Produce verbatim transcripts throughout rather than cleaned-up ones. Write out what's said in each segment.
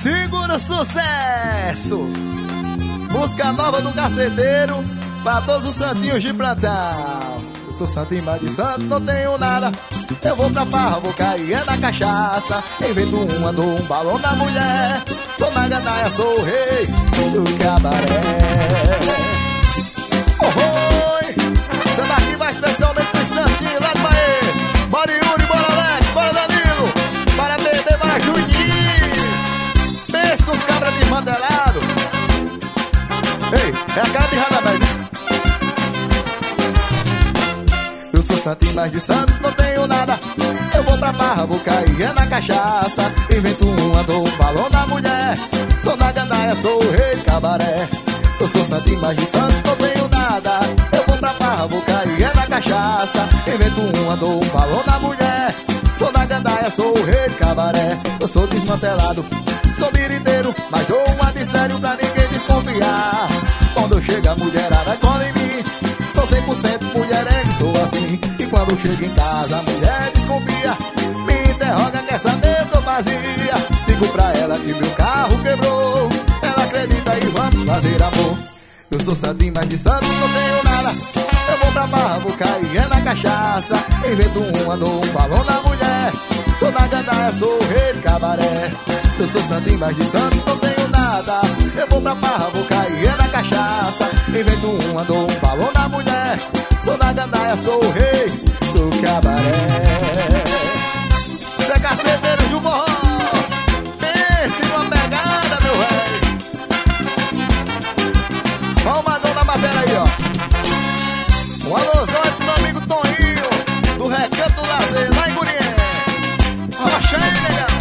Segura o sucesso. Música nova do Caceteiro pra todos os santinhos de plantão. Eu sou santinho, mas de santo não tenho nada. Eu vou pra farra, vou cair é na cachaça. Invento um, ando um balão da mulher. Sou na gandaia, sou o rei do cabaré. Oh, oi! Essa daqui vai especialmente pros santinhos lá do Bahia. Bora Yuri, bora Alex, bora Danilo, bora Bebê, bora Juninho. Pensa nos cabras de mandelado. Ei, é a cara de Radamés. Eu sou santinho, mas de santo não tenho nada. Eu vou pra farra, vou cair é na cachaça. Invento um, ando um balão da mulher. Sou na gandaia, sou o rei do cabaré. Eu sou santinho, mas de santo não tenho nada. Eu vou pra farra, vou cair é na cachaça. Invento um, ando um balão da mulher. Sou na gandaia, sou o rei do cabaré. Eu sou desmantelado, sou biriteiro, mas dou uma de sério pra ninguém desconfiar. Quando eu chego a mulherada cola em mim. Sou cem por cento mulherengo, sou assim. E quando chego em casa a mulher desconfia. Me interroga, quer saber, eu tô vazia. Digo pra ela que meu carro quebrou. Ela acredita e vamos fazer amor. Eu sou santinho, mas de santo não tenho nada. Eu vou pra barra, vou cair é na cachaça. Invento um, ando um balão da mulher. Sou na gandaia, sou o rei do cabaré. Eu sou santinho, mas de santo não tenho nada. Eu vou pra farra, vou cair é na cachaça. Invento um, ando um balão da mulher. Sou na gandaia, sou o rei do cabaré. Zé Caceteiro do Morro, pense numa pegada, meu rei. Ó o Madão na matéria aí, ó. Um alôzão aí pro meu amigo Toninho, do Recanto do Lazer, lá em Gurié. Rocha aí, negão.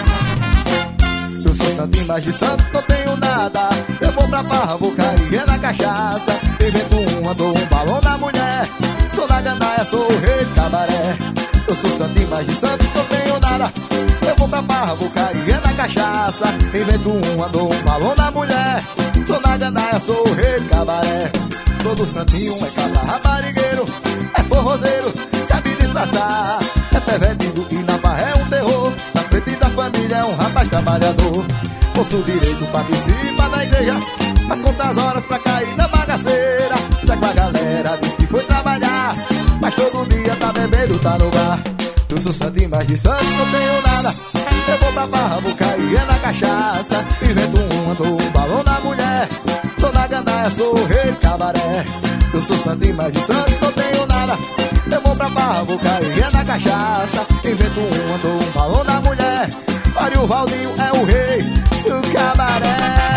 Eu sou santinho, mas de santo não tenho nada. Eu vou pra farra, vou cair é na cachaça. Invento um, ando um balão da mulher. Sou na gandaia, sou o rei do cabaré. Eu sou santinho, mas de santo não tenho nada. Eu vou pra farra, vou cair é na cachaça. Invento um, ando um balão da mulher. Sou na gandaia, sou o rei do cabaré. Todo santinho é casa raparigueiro, é forrozeiro, sabe disfarçar. É pervertido e na barra é um terror. Na frente da família é um rapaz trabalhador. Posso direito, participa da igreja, mas conta as horas pra cair na bagaceira. Sai com a galera, diz que foi trabalhar, mas todo dia tá bebendo, tá no bar. Eu sou santinho, mas de santo não tenho nada. Eu vou pra barra, vou cair é na cachaça. Invento um, ando um balão da mulher. Sou na gandaia, sou o rei do cabaré. Eu sou santinho, mas de santo não tenho nada. Eu vou pra barra, vou cair é na cachaça. Invento um, ando um balão da mulher. Olha o Valdinho é o rei do cabaré.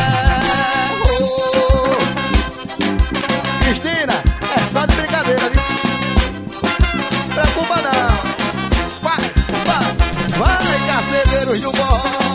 Oh. Cristina, é só de brincadeira, viu? Se preocupa não. Vai, vai, vai, Caceteiros do Morro.